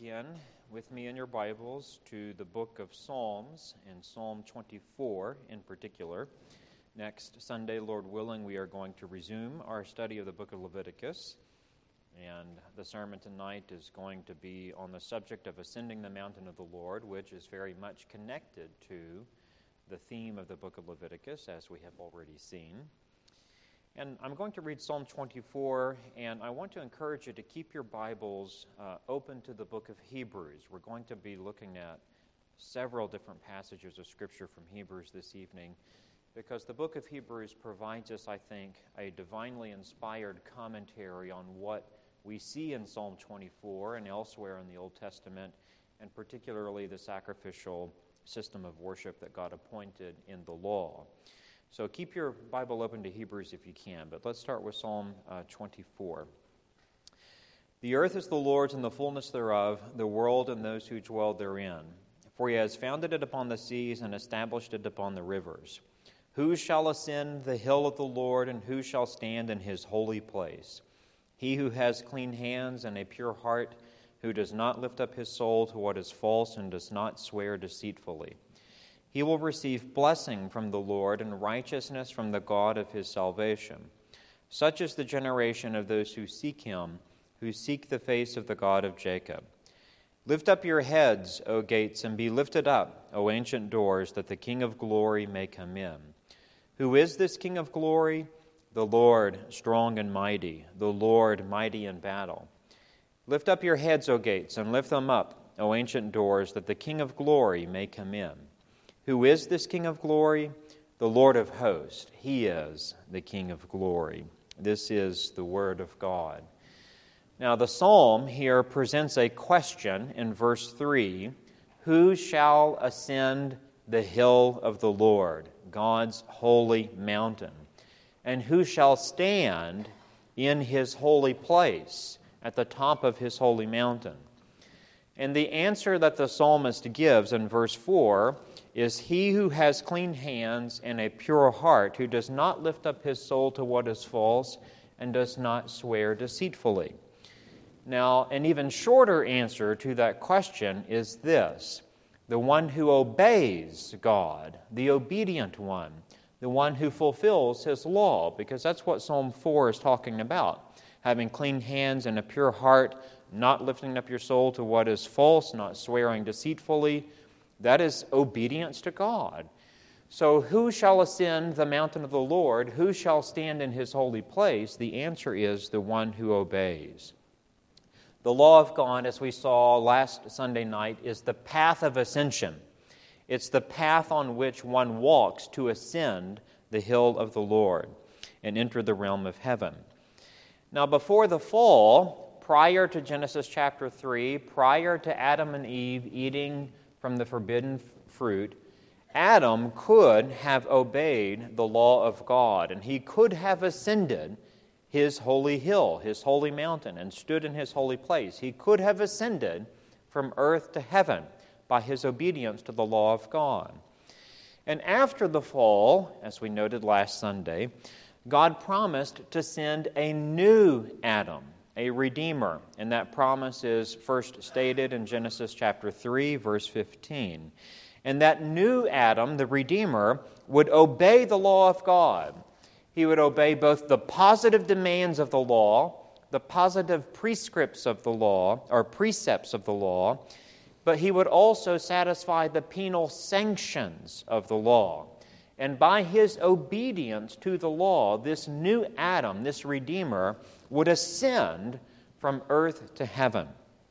again with me in your Bibles to the book of Psalms, and Psalm 24 in particular. Next Sunday, Lord willing, we are going to resume our study of the book of Leviticus, and the sermon tonight is going to be on the subject of ascending the mountain of the Lord, which is very much connected to the theme of the book of Leviticus, as we have already seen. And I'm going to read Psalm 24, and I want to encourage you to keep your Bibles open to the book of Hebrews. We're going to be looking at several different passages of Scripture from Hebrews this evening, because the book of Hebrews provides us, I think, a divinely inspired commentary on what we see in Psalm 24 and elsewhere in the Old Testament, and particularly the sacrificial system of worship that God appointed in the law. So keep your Bible open to Hebrews if you can, but let's start with Psalm 24. The earth is the Lord's and the fullness thereof, the world and those who dwell therein. For he has founded it upon the seas and established it upon the rivers. Who shall ascend the hill of the Lord, and who shall stand in his holy place? He who has clean hands and a pure heart, who does not lift up his soul to what is false and does not swear deceitfully. He will receive blessing from the Lord and righteousness from the God of his salvation. Such is the generation of those who seek him, who seek the face of the God of Jacob. Lift up your heads, O gates, and be lifted up, O ancient doors, that the King of glory may come in. Who is this King of glory? The Lord, strong and mighty, the Lord, mighty in battle. Lift up your heads, O gates, and lift them up, O ancient doors, that the King of glory may come in. Who is this King of glory? The Lord of hosts. He is the King of glory. This is the word of God. Now, the psalm here presents a question in verse 3. Who shall ascend the hill of the Lord, God's holy mountain? And who shall stand in his holy place, at the top of his holy mountain? And the answer that the psalmist gives in verse 4 is he who has clean hands and a pure heart, who does not lift up his soul to what is false and does not swear deceitfully. Now, an even shorter answer to that question is this: the one who obeys God, the obedient one, the one who fulfills his law, because that's what Psalm 4 is talking about. Having clean hands and a pure heart, not lifting up your soul to what is false, not swearing deceitfully. That is obedience to God. So who shall ascend the mountain of the Lord? Who shall stand in his holy place? The answer is the one who obeys. The law of God, as we saw last Sunday night, is the path of ascension. It's the path on which one walks to ascend the hill of the Lord and enter the realm of heaven. Now, before the fall, prior to Genesis chapter 3, prior to Adam and Eve eating from the forbidden fruit, Adam could have obeyed the law of God, and he could have ascended his holy hill, his holy mountain, and stood in his holy place. He could have ascended from earth to heaven by his obedience to the law of God. And after the fall, as we noted last Sunday, God promised to send a new Adam, a Redeemer, and that promise is first stated in Genesis chapter 3, verse 15. And that new Adam, the Redeemer, would obey the law of God. He would obey both the positive demands of the law, the positive prescripts of the law, or precepts of the law, but he would also satisfy the penal sanctions of the law. And by his obedience to the law, this new Adam, this Redeemer, would ascend from earth to heaven.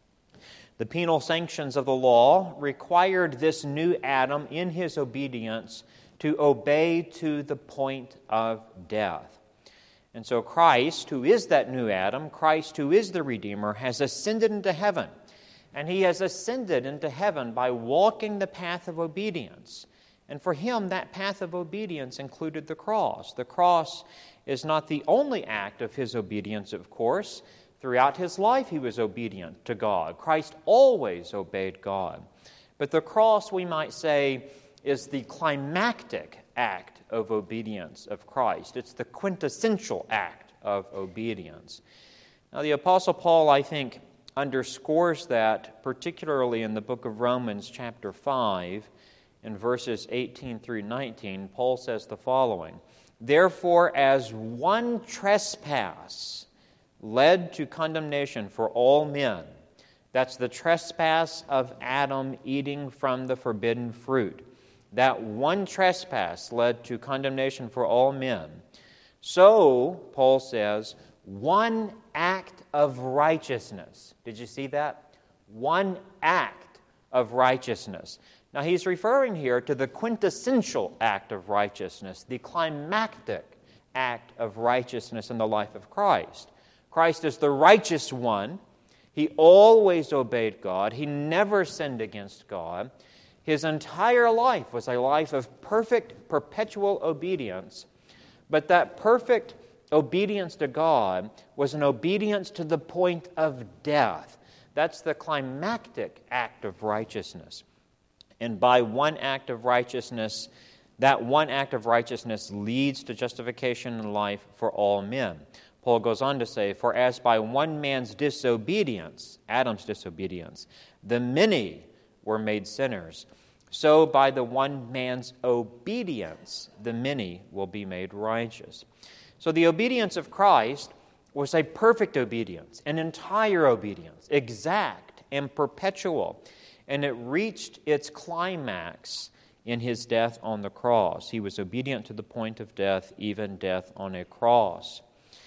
The penal sanctions of the law required this new Adam in his obedience to obey to the point of death. And so Christ, who is that new Adam, Christ, who is the Redeemer, has ascended into heaven. And he has ascended into heaven by walking the path of obedience. And for him, that path of obedience included the cross. The cross is not the only act of his obedience, of course. Throughout his life, he was obedient to God. Christ always obeyed God. But the cross, we might say, is the climactic act of obedience of Christ. It's the quintessential act of obedience. Now, the Apostle Paul, I think, underscores that, particularly in the book of Romans chapter 5, in verses 18 through 19, Paul says the following, "Therefore, as one trespass led to condemnation for all men," that's the trespass of Adam eating from the forbidden fruit, "that one trespass led to condemnation for all men, so," Paul says, "one act of righteousness." Did you see that? One act of righteousness. Now, he's referring here to the quintessential act of righteousness, the climactic act of righteousness in the life of Christ. Christ is the righteous one. He always obeyed God. He never sinned against God. His entire life was a life of perfect, perpetual obedience. But that perfect obedience to God was an obedience to the point of death. That's the climactic act of righteousness. And by one act of righteousness, that one act of righteousness leads to justification in life for all men. Paul goes on to say, "For as by one man's disobedience, Adam's disobedience, the many were made sinners, so by the one man's obedience, the many will be made righteous." So the obedience of Christ was a perfect obedience, an entire obedience, exact and perpetual. And it reached its climax in his death on the cross. He was obedient to the point of death, even death on a cross.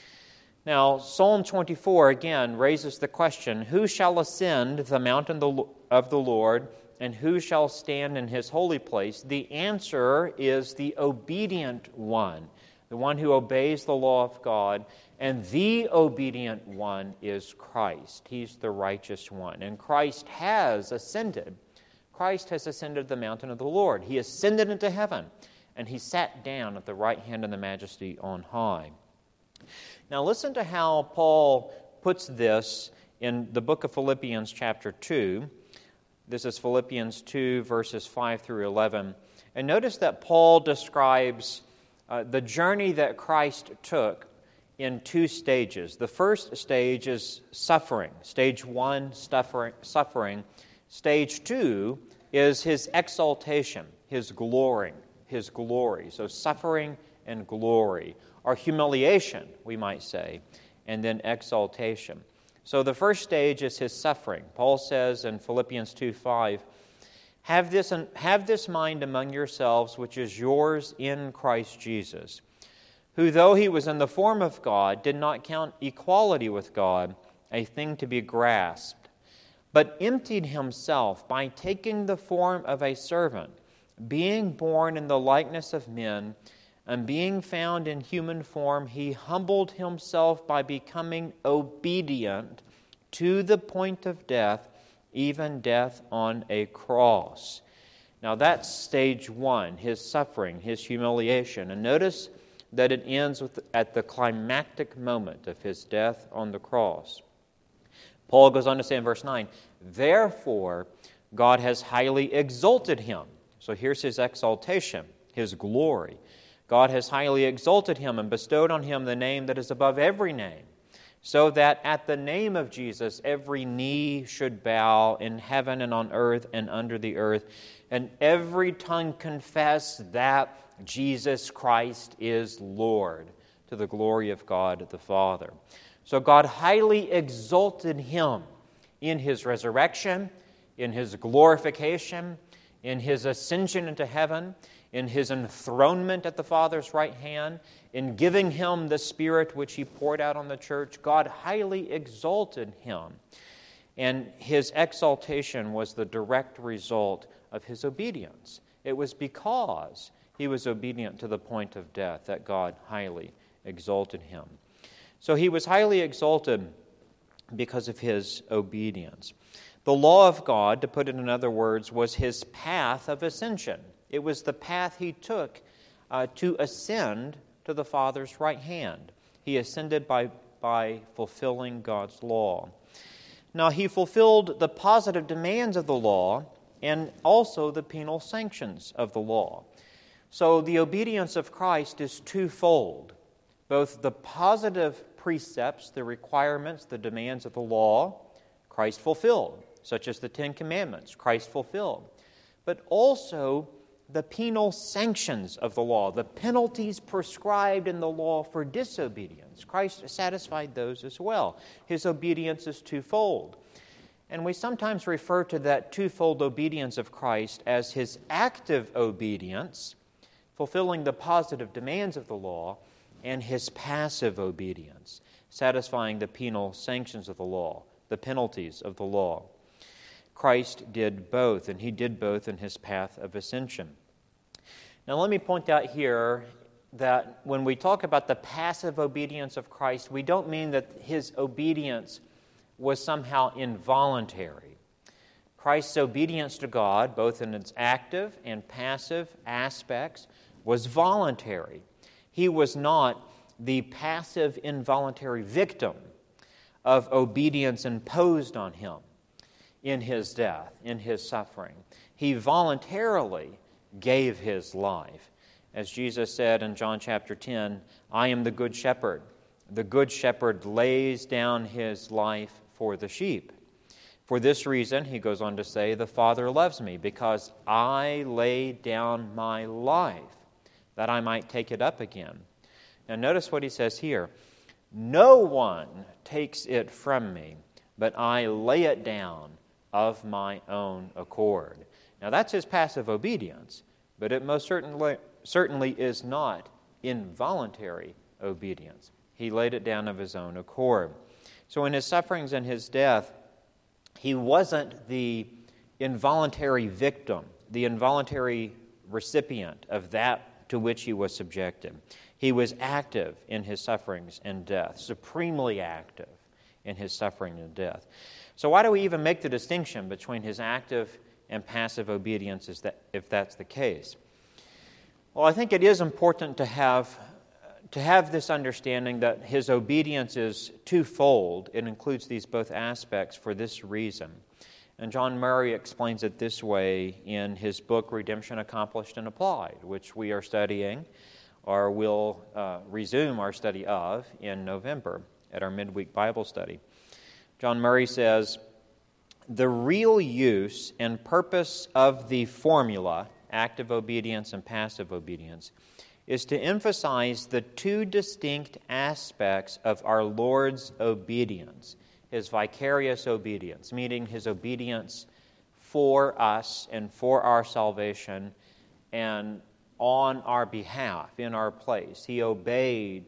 Now, Psalm 24 again raises the question, who shall ascend the mountain of the Lord, and who shall stand in his holy place? The answer is the obedient one, the one who obeys the law of God, and the obedient one is Christ. He's the righteous one. And Christ has ascended. Christ has ascended the mountain of the Lord. He ascended into heaven, and he sat down at the right hand of the majesty on high. Now listen to how Paul puts this in the book of Philippians chapter 2. This is Philippians 2, verses 5 through 11. And notice that Paul describes the journey that Christ took in two stages. The first stage is suffering. Stage 1, suffering. Stage 2 is his exaltation, his glory. So suffering and glory, or humiliation, we might say, and then exaltation. So the first stage is his suffering. Paul says in Philippians 2:5, Have this mind among yourselves, which is yours in Christ Jesus, who, though he was in the form of God, did not count equality with God a thing to be grasped, but emptied himself by taking the form of a servant, being born in the likeness of men, and being found in human form, he humbled himself by becoming obedient to the point of death, even death on a cross. Now that's stage 1, his suffering, his humiliation. And notice that it ends at the climactic moment of his death on the cross. Paul goes on to say in verse 9, Therefore God has highly exalted him. So here's his exaltation, his glory. God has highly exalted him and bestowed on him the name that is above every name, so that at the name of Jesus every knee should bow in heaven and on earth and under the earth, and every tongue confess that Jesus Christ is Lord, to the glory of God the Father. So God highly exalted him in his resurrection, in his glorification, in his ascension into heaven, in his enthronement at the Father's right hand, in giving him the Spirit which he poured out on the church. God highly exalted him. And his exaltation was the direct result of his obedience. It was because he was obedient to the point of death that God highly exalted him. So he was highly exalted because of his obedience. The law of God, to put it in other words, was his path of ascension. It was the path he took to ascend to the Father's right hand. He ascended by fulfilling God's law. Now, he fulfilled the positive demands of the law and also the penal sanctions of the law. So the obedience of Christ is twofold. Both the positive precepts, the requirements, the demands of the law, Christ fulfilled, such as the Ten Commandments, Christ fulfilled, but also the penal sanctions of the law, the penalties prescribed in the law for disobedience. Christ satisfied those as well. His obedience is twofold. And we sometimes refer to that twofold obedience of Christ as his active obedience, fulfilling the positive demands of the law, and his passive obedience, satisfying the penal sanctions of the law, the penalties of the law. Christ did both, and he did both in his path of ascension. Now let me point out here that when we talk about the passive obedience of Christ, we don't mean that his obedience was somehow involuntary. Christ's obedience to God, both in its active and passive aspects, was voluntary. He was not the passive, involuntary victim of obedience imposed on him in his death, in his suffering. He voluntarily gave his life. As Jesus said in John chapter 10, I am the good shepherd. The good shepherd lays down his life for the sheep. For this reason, he goes on to say, the Father loves me, because I laid down my life, that I might take it up again. Now notice what he says here. No one takes it from me, but I lay it down of my own accord. Now that's his passive obedience, but it most certainly is not involuntary obedience. He laid it down of his own accord. So in his sufferings and his death, he wasn't the involuntary victim, the involuntary recipient of that to which he was subjected. He was active in his sufferings and death, supremely active in his suffering and death. So why do we even make the distinction between his active and passive obedience if that's the case? Well, I think it is important to have this understanding that his obedience is twofold. It includes these both aspects for this reason. And John Murray explains it this way in his book, Redemption Accomplished and Applied, which we are studying or will resume our study of in November at our midweek Bible study. John Murray says, the real use and purpose of the formula, active obedience and passive obedience, is to emphasize the two distinct aspects of our Lord's obedience. His vicarious obedience, meaning his obedience for us and for our salvation and on our behalf, in our place. He obeyed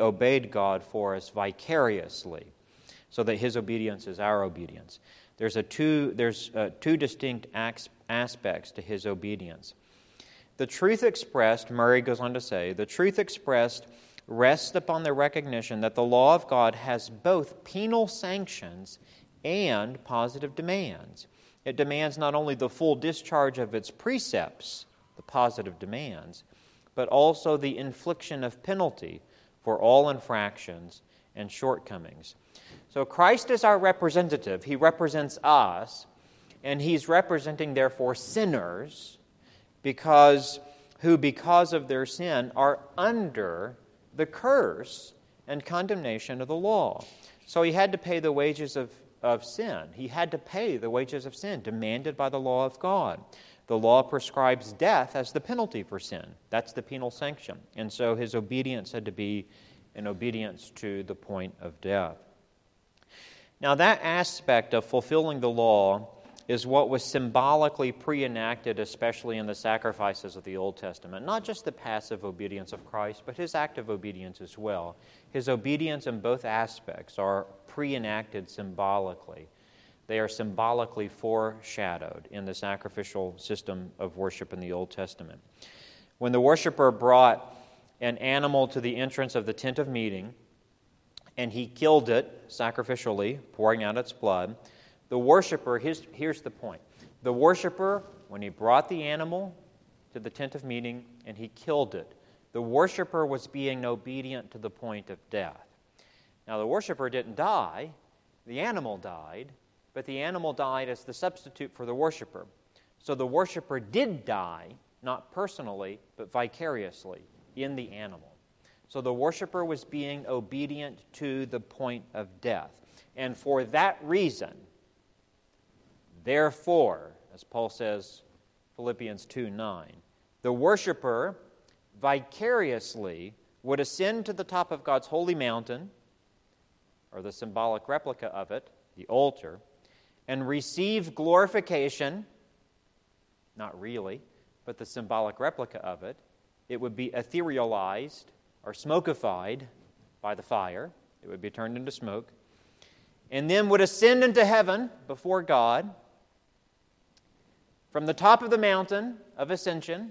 God for us vicariously, so that his obedience is our obedience. There's two distinct aspects to his obedience. The truth expressed, Murray goes on to say, the truth expressed rests upon the recognition that the law of God has both penal sanctions and positive demands. It demands not only the full discharge of its precepts, the positive demands, but also the infliction of penalty for all infractions and shortcomings. So Christ is our representative. He represents us, and he's representing, therefore, sinners because of their sin are under the curse and condemnation of the law. So he had to pay the wages of sin. He had to pay the wages of sin demanded by the law of God. The law prescribes death as the penalty for sin. That's the penal sanction. And so his obedience had to be an obedience to the point of death. Now that aspect of fulfilling the law is what was symbolically pre-enacted, especially in the sacrifices of the Old Testament. Not just the passive obedience of Christ, but his active obedience as well. His obedience in both aspects are pre-enacted symbolically. They are symbolically foreshadowed in the sacrificial system of worship in the Old Testament. When the worshiper brought an animal to the entrance of the tent of meeting, and he killed it sacrificially, pouring out its blood, the worshiper, here's the point. The worshiper, when he brought the animal to the tent of meeting and he killed it, the worshiper was being obedient to the point of death. Now, the worshiper didn't die, the animal died, but the animal died as the substitute for the worshiper. So the worshiper did die, not personally, but vicariously in the animal. So the worshiper was being obedient to the point of death. And for that reason, Therefore, as Paul says, Philippians 2:9, the worshiper vicariously would ascend to the top of God's holy mountain, or the symbolic replica of it, the altar, and receive glorification, not really, but the symbolic replica of it. It would be etherealized or smokified by the fire. It would be turned into smoke. And then would ascend into heaven before God from the top of the mountain of ascension,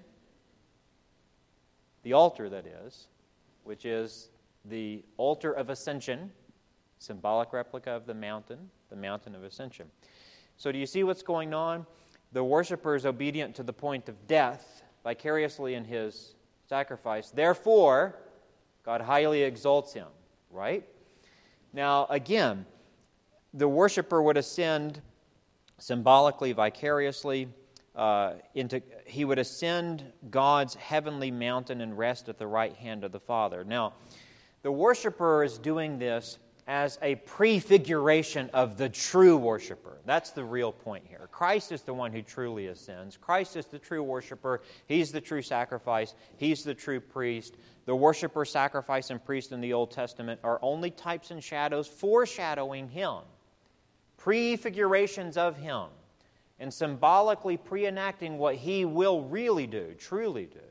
the altar that is, which is the altar of ascension, symbolic replica of the mountain of ascension. So do you see what's going on? The worshiper is obedient to the point of death, vicariously in his sacrifice. Therefore, God highly exalts him, right? Now, again, the worshiper would ascend symbolically, vicariously, he would ascend God's heavenly mountain and rest at the right hand of the Father. Now, the worshiper is doing this as a prefiguration of the true worshiper. That's the real point here. Christ is the one who truly ascends. Christ is the true worshiper. He's the true sacrifice. He's the true priest. The worshiper, sacrifice, and priest in the Old Testament are only types and shadows foreshadowing Him, prefigurations of Him, and symbolically pre-enacting what He will really do, truly do.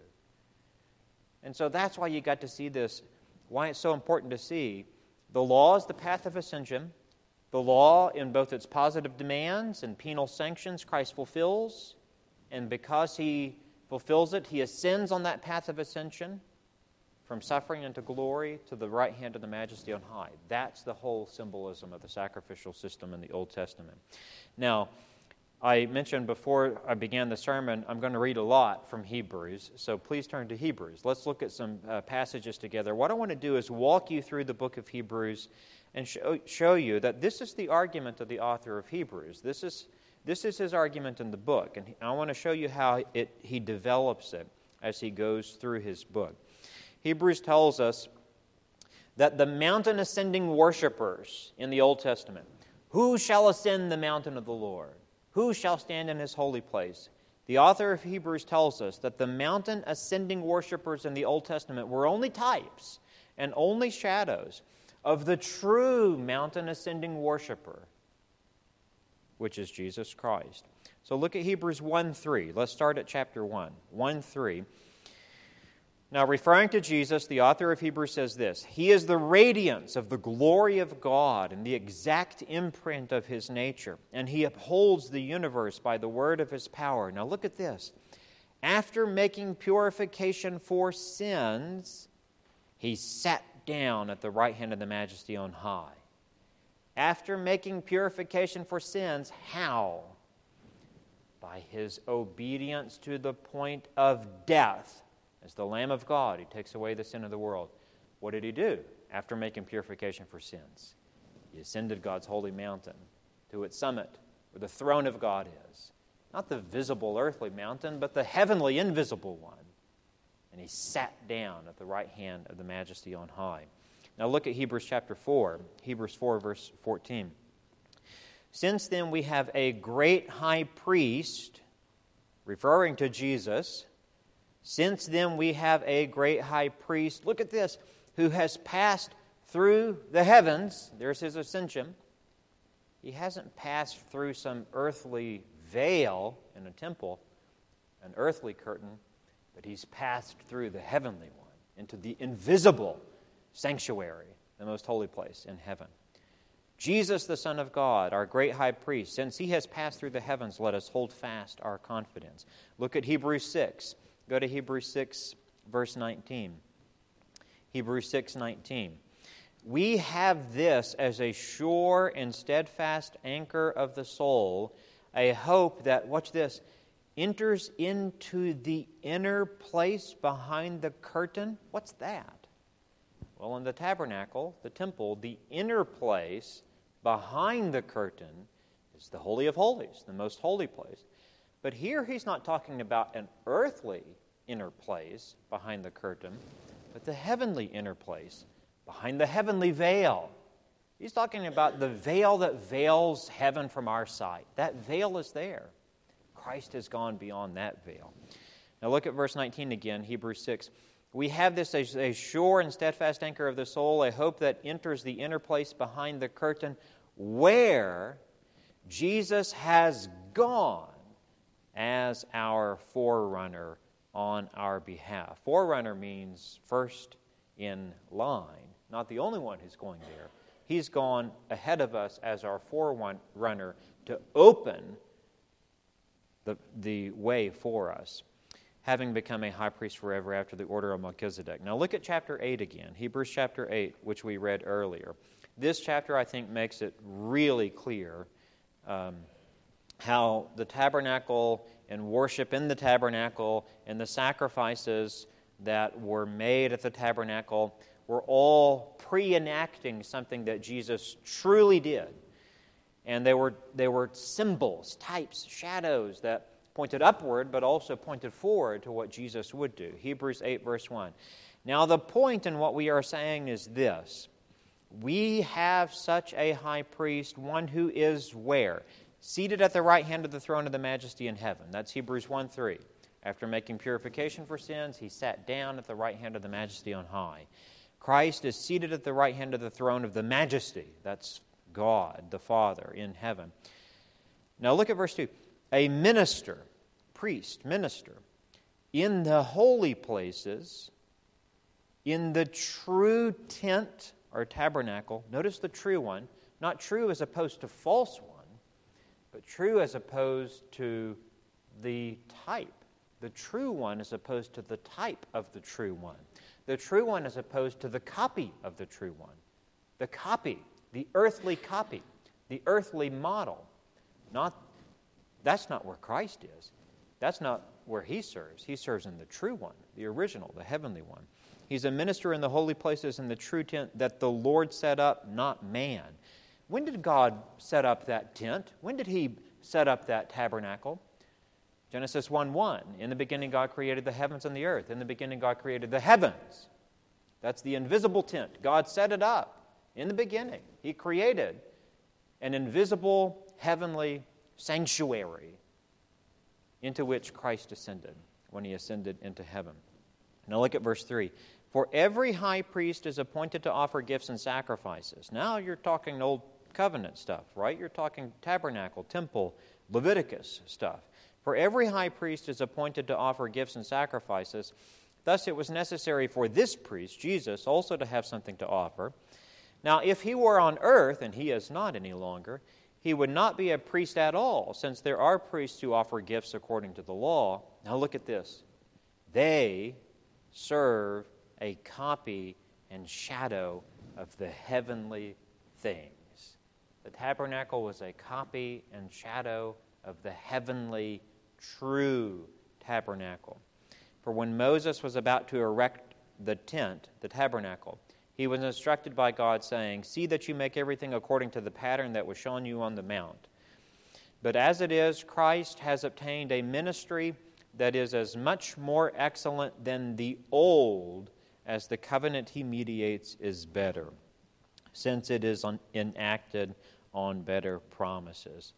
And so that's why you got to see this, why it's so important to see. The law is the path of ascension. The law, in both its positive demands and penal sanctions, Christ fulfills. And because He fulfills it, He ascends on that path of ascension from suffering into glory to the right hand of the Majesty on high. That's the whole symbolism of the sacrificial system in the Old Testament. Now, I mentioned before I began the sermon, I'm going to read a lot from Hebrews, so please turn to Hebrews. Let's look at some passages together. What I want to do is walk you through the book of Hebrews and show you that this is the argument of the author of Hebrews. This is his argument in the book, and I want to show you how he develops it as he goes through his book. Hebrews tells us that the mountain ascending worshipers in the Old Testament, who shall ascend the mountain of the Lord? Who shall stand in His holy place? The author of Hebrews tells us that the mountain ascending worshipers in the Old Testament were only types and only shadows of the true mountain ascending worshiper, which is Jesus Christ. So look at Hebrews 1:3. Let's start at chapter 1. 1:3. Now, referring to Jesus, the author of Hebrews says this: He is the radiance of the glory of God and the exact imprint of His nature, and He upholds the universe by the word of His power. Now look at this. After making purification for sins, He sat down at the right hand of the Majesty on high. After making purification for sins, how? By His obedience to the point of death. As the Lamb of God who takes away the sin of the world. What did He do after making purification for sins? He ascended God's holy mountain to its summit, where the throne of God is. Not the visible earthly mountain, but the heavenly invisible one. And He sat down at the right hand of the Majesty on high. Now look at Hebrews chapter 4. Hebrews 4, verse 14. Since then we have a great high priest, referring to Jesus. Since then we have a great high priest, look at this, who has passed through the heavens. There's His ascension. He hasn't passed through some earthly veil in a temple, an earthly curtain, but He's passed through the heavenly one, into the invisible sanctuary, the most holy place in heaven. Jesus, the Son of God, our great high priest, since He has passed through the heavens, let us hold fast our confidence. Look at Hebrews 6. Go to Hebrews 6, verse 19. Hebrews 6:19. We have this as a sure and steadfast anchor of the soul, a hope that, watch this, enters into the inner place behind the curtain. What's that? Well, in the tabernacle, the temple, the inner place behind the curtain is the Holy of Holies, the most holy place. But here he's not talking about an earthly inner place behind the curtain, but the heavenly inner place behind the heavenly veil. He's talking about the veil that veils heaven from our sight. That veil is there. Christ has gone beyond that veil. Now look at verse 19 again, Hebrews 6. We have this as a sure and steadfast anchor of the soul, a hope that enters the inner place behind the curtain, where Jesus has gone as our forerunner on our behalf. Forerunner means first in line, not the only one who's going there. He's gone ahead of us as our forerunner to open the way for us, having become a high priest forever after the order of Melchizedek. Now look at chapter 8 again, Hebrews chapter 8, which we read earlier. This chapter, I think, makes it really clear how the tabernacle and worship in the tabernacle and the sacrifices that were made at the tabernacle were all pre-enacting something that Jesus truly did. And they were symbols, types, shadows that pointed upward but also pointed forward to what Jesus would do. Hebrews 8 verse 1. Now the point in what we are saying is this. We have such a high priest, one who is where? Seated at the right hand of the throne of the majesty in heaven. That's Hebrews 1:3. After making purification for sins, he sat down at the right hand of the majesty on high. Christ is seated at the right hand of the throne of the majesty. That's God, the Father, in heaven. Now look at verse 2. A minister, priest, minister, in the holy places, in the true tent or tabernacle. Notice the true one. Not true as opposed to false one, but true as opposed to the type. The true one as opposed to the type of the true one. The true one as opposed to the copy of the true one. The copy, the earthly copy, the earthly model. That's not where Christ is. That's not where he serves. He serves in the true one, the original, the heavenly one. He's a minister in the holy places in the true tent that the Lord set up, not man. When did God set up that tent? When did he set up that tabernacle? Genesis 1:1, in the beginning God created the heavens and the earth. In the beginning God created the heavens. That's the invisible tent. God set it up in the beginning. He created an invisible heavenly sanctuary into which Christ ascended when he ascended into heaven. Now look at verse 3. For every high priest is appointed to offer gifts and sacrifices. Now you're talking Old Covenant stuff, right? You're talking tabernacle, temple, Leviticus stuff. For every high priest is appointed to offer gifts and sacrifices. Thus it was necessary for this priest, Jesus, also to have something to offer. Now if he were on earth, and he is not any longer, he would not be a priest at all, since there are priests who offer gifts according to the law. Now look at this. They serve a copy and shadow of the heavenly things. The tabernacle was a copy and shadow of the heavenly true tabernacle. For when Moses was about to erect the tent, the tabernacle, he was instructed by God, saying, See that you make everything according to the pattern that was shown you on the mount. But as it is, Christ has obtained a ministry that is as much more excellent than the old as the covenant he mediates is better, since it is enacted on better promises.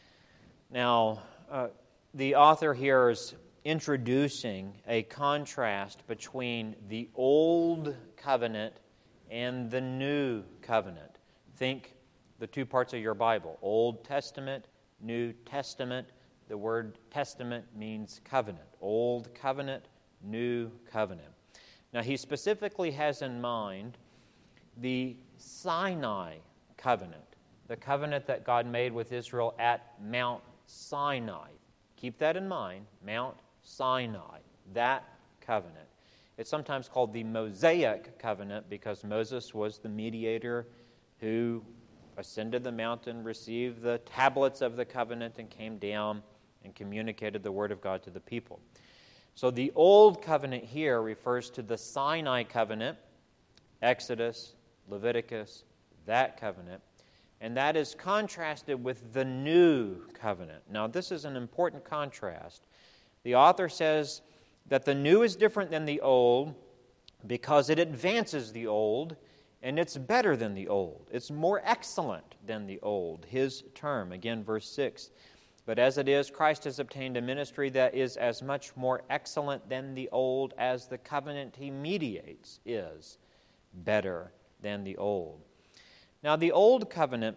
Now, the author here is introducing a contrast between the Old Covenant and the New Covenant. Think the two parts of your Bible, Old Testament, New Testament. The word testament means covenant. Old Covenant, New Covenant. Now, he specifically has in mind the Sinai covenant, the covenant that God made with Israel at Mount Sinai. Keep that in mind, Mount Sinai, that covenant. It's sometimes called the Mosaic covenant because Moses was the mediator who ascended the mountain, received the tablets of the covenant, and came down and communicated the word of God to the people. So the Old Covenant here refers to the Sinai covenant, Exodus, Leviticus, that covenant, and that is contrasted with the New Covenant. Now, this is an important contrast. The author says that the new is different than the old because it advances the old and it's better than the old. It's more excellent than the old. His term, again, verse 6. But as it is, Christ has obtained a ministry that is as much more excellent than the old as the covenant he mediates is better than the old. Now, the old covenant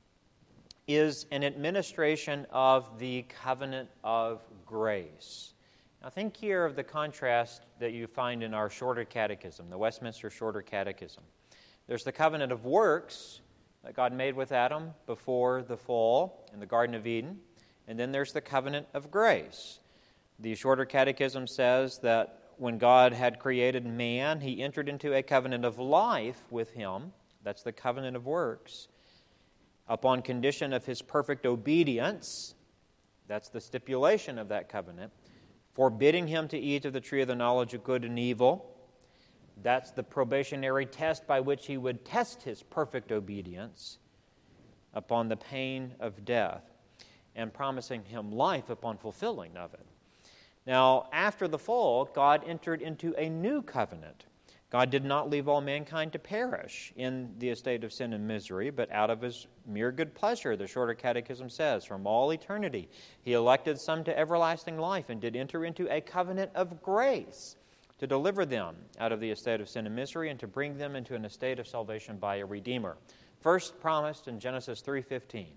is an administration of the covenant of grace. Now, think here of the contrast that you find in our shorter catechism, the Westminster Shorter Catechism. There's the covenant of works that God made with Adam before the fall in the Garden of Eden. And then there's the covenant of grace. The Shorter Catechism says that when God had created man, he entered into a covenant of life with him. That's the covenant of works. Upon condition of his perfect obedience, that's the stipulation of that covenant, forbidding him to eat of the tree of the knowledge of good and evil. That's the probationary test by which he would test his perfect obedience upon the pain of death, and promising him life upon fulfilling of it. Now, after the fall, God entered into a new covenant. God did not leave all mankind to perish in the estate of sin and misery, but out of his mere good pleasure, the Shorter Catechism says, from all eternity, he elected some to everlasting life and did enter into a covenant of grace to deliver them out of the estate of sin and misery and to bring them into an estate of salvation by a Redeemer. First promised in Genesis 3:15.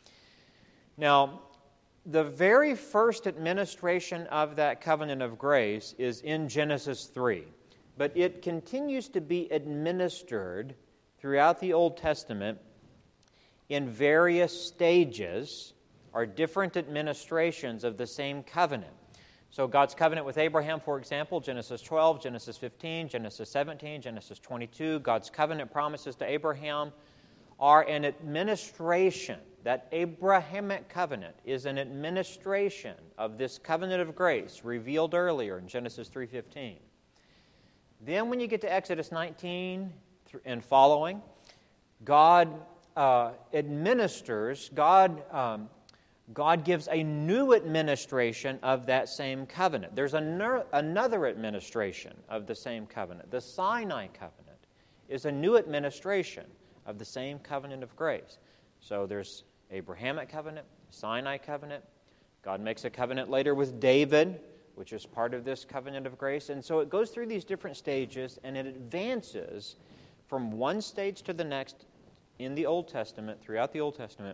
Now, the very first administration of that covenant of grace is in Genesis 3, but it continues to be administered throughout the Old Testament in various stages or different administrations of the same covenant. So God's covenant with Abraham, for example, Genesis 12, Genesis 15, Genesis 17, Genesis 22, God's covenant promises to Abraham are an administration. That Abrahamic covenant is an administration of this covenant of grace revealed earlier in Genesis 3:15. Then when you get to Exodus 19 and following, God administers, God gives a new administration of that same covenant. There's another administration of the same covenant. The Sinai covenant is a new administration of the same covenant of grace. So there's Abrahamic covenant, Sinai covenant. God makes a covenant later with David, which is part of this covenant of grace. And so it goes through these different stages, and it advances from one stage to the next in the Old Testament, throughout the Old Testament,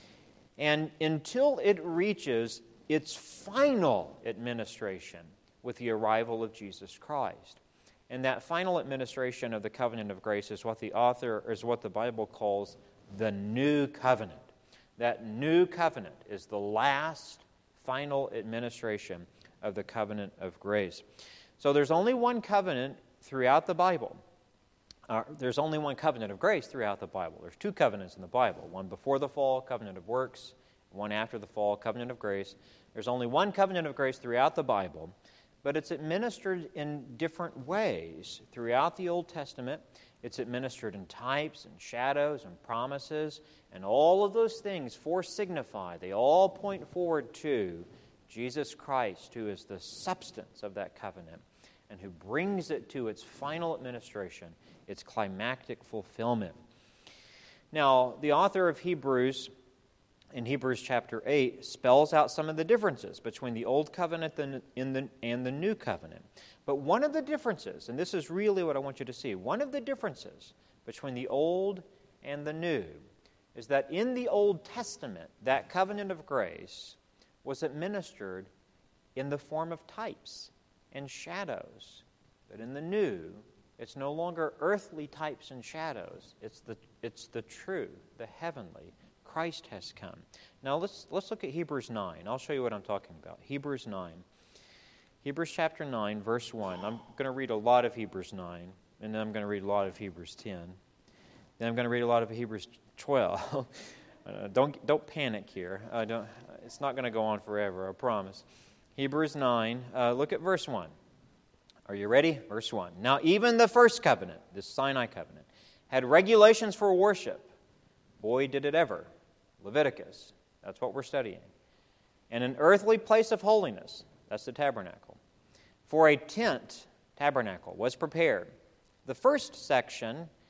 and until it reaches its final administration with the arrival of Jesus Christ. And that final administration of the covenant of grace is what the Bible calls the new covenant. That new covenant is the last final administration of the covenant of grace. So there's only one covenant throughout the Bible. There's only one covenant of grace throughout the Bible. There's two covenants in the Bible. One before the fall, covenant of works. One after the fall, covenant of grace. There's only one covenant of grace throughout the Bible, but it's administered in different ways throughout the Old Testament. It's administered in types and shadows and promises, and all of those things signify, they all point forward to Jesus Christ, who is the substance of that covenant and who brings it to its final administration, its climactic fulfillment. Now, the author of Hebrews, in Hebrews chapter 8, spells out some of the differences between the Old Covenant and the New Covenant. But one of the differences, and this is really what I want you to see, one of the differences between the Old and the New is that in the Old Testament, that covenant of grace was administered in the form of types and shadows. But in the New, it's no longer earthly types and shadows. It's the true, the heavenly. Christ has come. Now let's look at Hebrews 9. I'll show you what I'm talking about. Hebrews 9. Hebrews chapter 9, verse 1. I'm going to read a lot of Hebrews 9, and then I'm going to read a lot of Hebrews 10. Then I'm going to read a lot of Hebrews 12. Don't panic here. It's not going to go on forever, I promise. Hebrews 9, look at verse 1. Are you ready? Verse 1. Now even the first covenant, this Sinai covenant, had regulations for worship. Boy, did it ever. Leviticus, that's what we're studying. And an earthly place of holiness, that's the tabernacle. For a tent, tabernacle, was prepared. The first section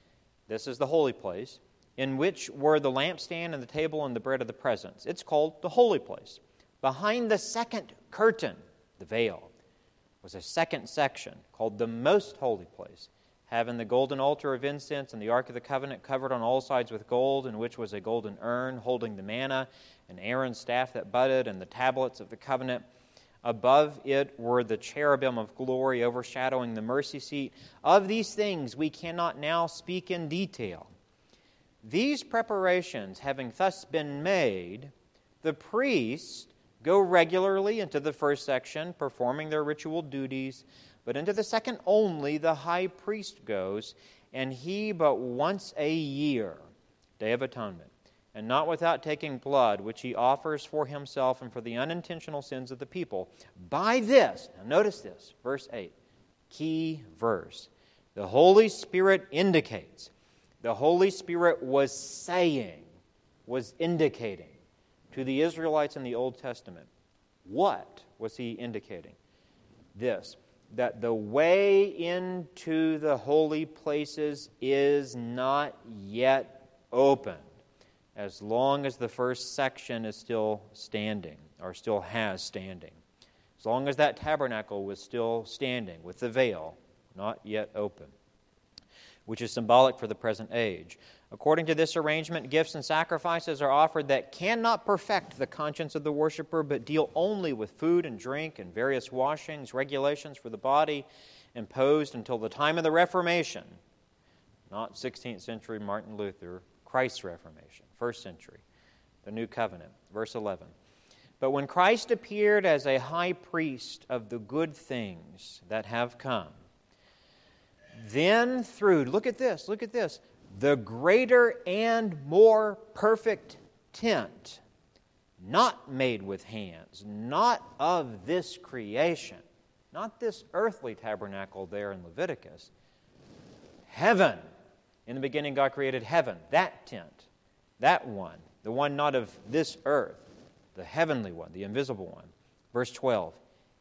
This is the holy place, in which were the lampstand and the table and the bread of the presence. It's called the holy place. Behind the second curtain, the veil, was a second section called the most holy place, having the golden altar of incense and the ark of the covenant covered on all sides with gold, in which was a golden urn holding the manna, and Aaron's staff that budded, and the tablets of the covenant. Above it were the cherubim of glory overshadowing the mercy seat. Of these things we cannot now speak in detail. These preparations having thus been made, the priests go regularly into the first section, performing their ritual duties, but into the second only the high priest goes, and he but once a year, Day of Atonement, and not without taking blood, which he offers for himself and for the unintentional sins of the people. By this, now notice this, verse 8, key verse, the Holy Spirit indicates, the Holy Spirit was saying, was indicating to the Israelites in the Old Testament. What was he indicating? This, that the way into the holy places is not yet opened, as long as the first section is still standing, or still has standing. As long as that tabernacle was still standing, with the veil not yet open, which is symbolic for the present age. According to this arrangement, gifts and sacrifices are offered that cannot perfect the conscience of the worshiper, but deal only with food and drink and various washings, regulations for the body, imposed until the time of the Reformation. Not 16th century Martin Luther, Christ's Reformation, 1st century, the New Covenant, verse 11. But when Christ appeared as a high priest of the good things that have come, then through, look at this, the greater and more perfect tent, not made with hands, not of this creation, not this earthly tabernacle there in Leviticus, heaven. In the beginning God created heaven, that tent, that one, the one not of this earth, the heavenly one, the invisible one. Verse 12,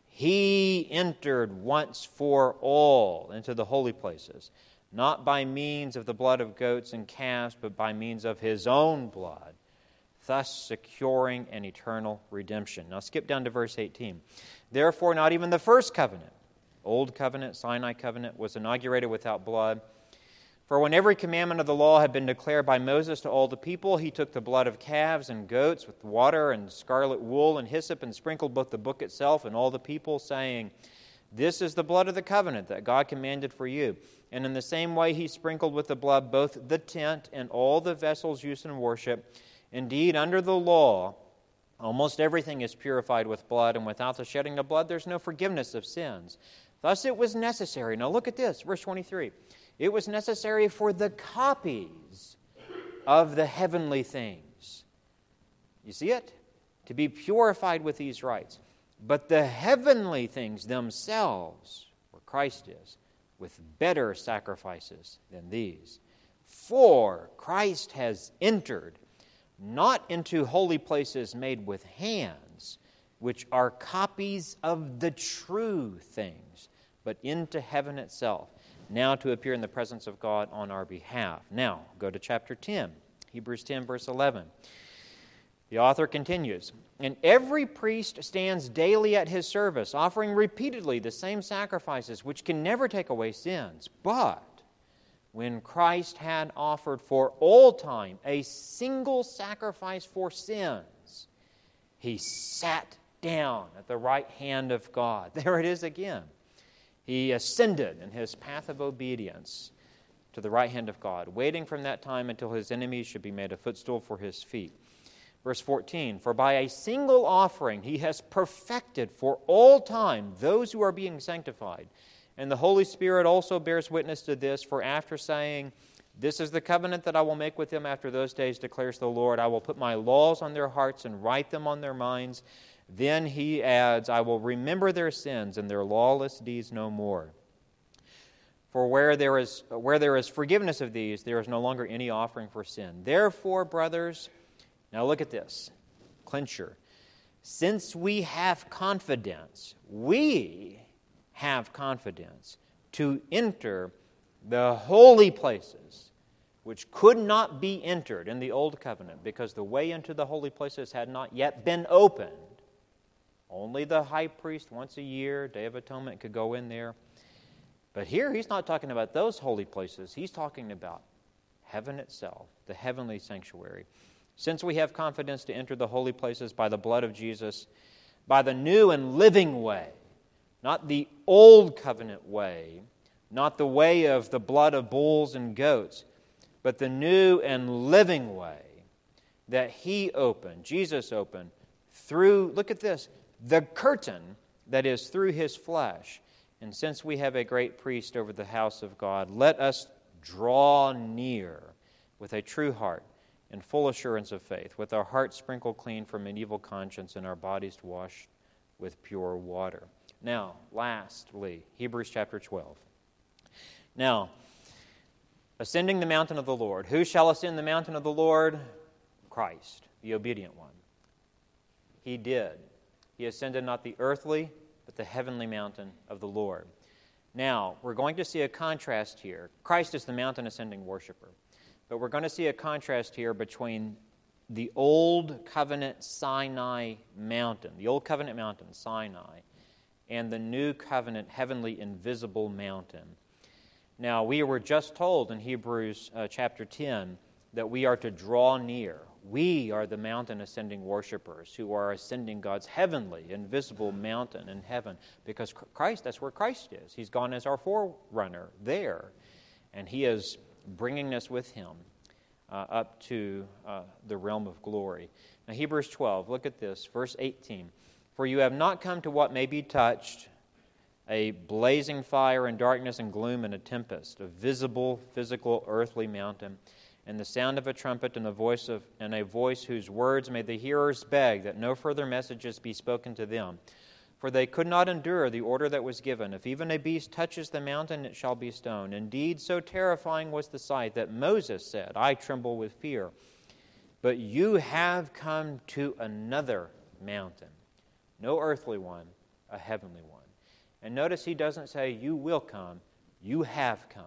He entered once for all into the holy places, not by means of the blood of goats and calves, but by means of His own blood, thus securing an eternal redemption. Now skip down to verse 18. Therefore, not even the first covenant, Old Covenant, Sinai covenant, was inaugurated without blood. For when every commandment of the law had been declared by Moses to all the people, he took the blood of calves and goats with water and scarlet wool and hyssop and sprinkled both the book itself and all the people, saying, This is the blood of the covenant that God commanded for you. And in the same way he sprinkled with the blood both the tent and all the vessels used in worship. Indeed, under the law, almost everything is purified with blood, and without the shedding of blood there's no forgiveness of sins. Thus it was necessary. Now look at this, verse 23. It was necessary for the copies of the heavenly things. You see it? To be purified with these rites. But the heavenly things themselves, where Christ is, with better sacrifices than these. For Christ has entered not into holy places made with hands, which are copies of the true things, but into heaven itself, now to appear in the presence of God on our behalf. Now, go to chapter 10, Hebrews 10, verse 11. The author continues, And every priest stands daily at his service, offering repeatedly the same sacrifices, which can never take away sins. But when Christ had offered for all time a single sacrifice for sins, he sat down at the right hand of God. There it is again. He ascended in his path of obedience to the right hand of God, waiting from that time until his enemies should be made a footstool for his feet. Verse 14, For by a single offering he has perfected for all time those who are being sanctified. And the Holy Spirit also bears witness to this, for after saying, This is the covenant that I will make with them after those days, declares the Lord, I will put my laws on their hearts and write them on their minds. Then he adds, I will remember their sins and their lawless deeds no more. For where there is forgiveness of these, there is no longer any offering for sin. Therefore, brothers, now look at this, clincher. Since we have confidence to enter the holy places which could not be entered in the Old Covenant because the way into the holy places had not yet been opened. Only the high priest once a year, Day of Atonement, could go in there. But here he's not talking about those holy places. He's talking about heaven itself, the heavenly sanctuary. Since we have confidence to enter the holy places by the blood of Jesus, by the new and living way, not the old covenant way, not the way of the blood of bulls and goats, but the new and living way that He opened, Jesus opened, through, look at this, the curtain that is through His flesh. And since we have a great priest over the house of God, let us draw near with a true heart and full assurance of faith, with our hearts sprinkled clean from an evil conscience and our bodies washed with pure water. Now, lastly, Hebrews chapter 12. Now, ascending the mountain of the Lord. Who shall ascend the mountain of the Lord? Christ, the obedient one. He did. He ascended not the earthly, but the heavenly mountain of the Lord. Now, we're going to see a contrast here. Christ is the mountain ascending worshiper. But we're going to see a contrast here between the Old Covenant Sinai mountain, the Old Covenant mountain, Sinai, and the New Covenant heavenly invisible mountain. Now, we were just told in Hebrews chapter 10 that we are to draw near. We are the mountain ascending worshipers who are ascending God's heavenly, invisible mountain in heaven. Because Christ, that's where Christ is. He's gone as our forerunner there. And He is bringing us with Him up to the realm of glory. Now, Hebrews 12, look at this, verse 18. For you have not come to what may be touched, a blazing fire and darkness and gloom and a tempest, a visible, physical, earthly mountain, and the sound of a trumpet and a voice whose words made the hearers beg that no further messages be spoken to them. For they could not endure the order that was given. If even a beast touches the mountain, it shall be stoned. Indeed, so terrifying was the sight that Moses said, I tremble with fear. But you have come to another mountain, no earthly one, a heavenly one. And notice he doesn't say, you will come, you have come.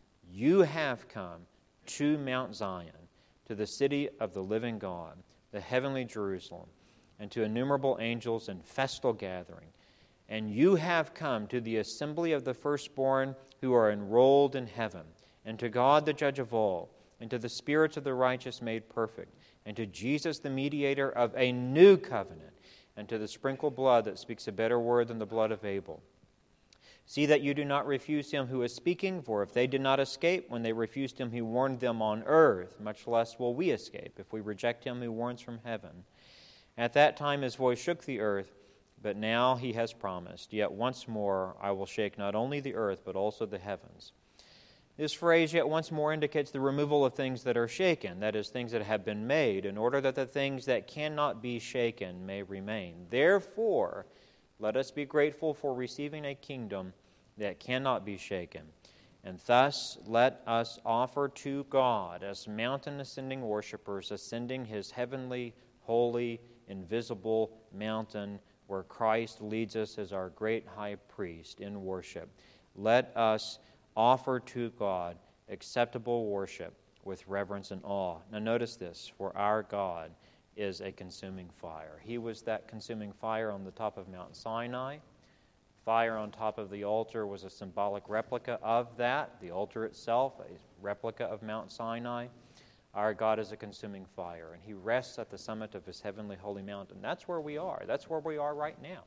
You have come to Mount Zion, to the city of the living God, the heavenly Jerusalem, and to innumerable angels in festal gathering. And you have come to the assembly of the firstborn who are enrolled in heaven, and to God the judge of all, and to the spirits of the righteous made perfect, and to Jesus the mediator of a new covenant, and to the sprinkled blood that speaks a better word than the blood of Abel. See that you do not refuse him who is speaking, for if they did not escape when they refused him who warned them on earth, much less will we escape if we reject him who warns from heaven. At that time his voice shook the earth, but now he has promised, yet once more I will shake not only the earth, but also the heavens. This phrase, yet once more, indicates the removal of things that are shaken, that is, things that have been made, in order that the things that cannot be shaken may remain. Therefore, let us be grateful for receiving a kingdom that cannot be shaken. And thus let us offer to God, as mountain ascending worshipers, ascending his heavenly, holy, invisible mountain where Christ leads us as our great high priest in worship. Let us offer to God acceptable worship with reverence and awe. Now notice this, for our God is a consuming fire. He was that consuming fire on the top of Mount Sinai. Fire on top of the altar was a symbolic replica of that. The altar itself, a replica of Mount Sinai. Our God is a consuming fire, and he rests at the summit of his heavenly holy mountain. That's where we are. That's where we are right now.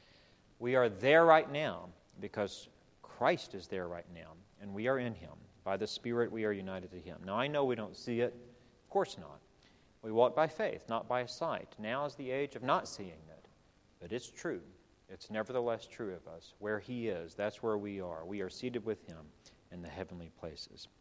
We are there right now because Christ is there right now, and we are in him. By the Spirit, we are united to him. Now, I know we don't see it. Of course not. We walk by faith, not by sight. Now is the age of not seeing it, but it's true. It's nevertheless true of us. Where he is, that's where we are. We are seated with him in the heavenly places.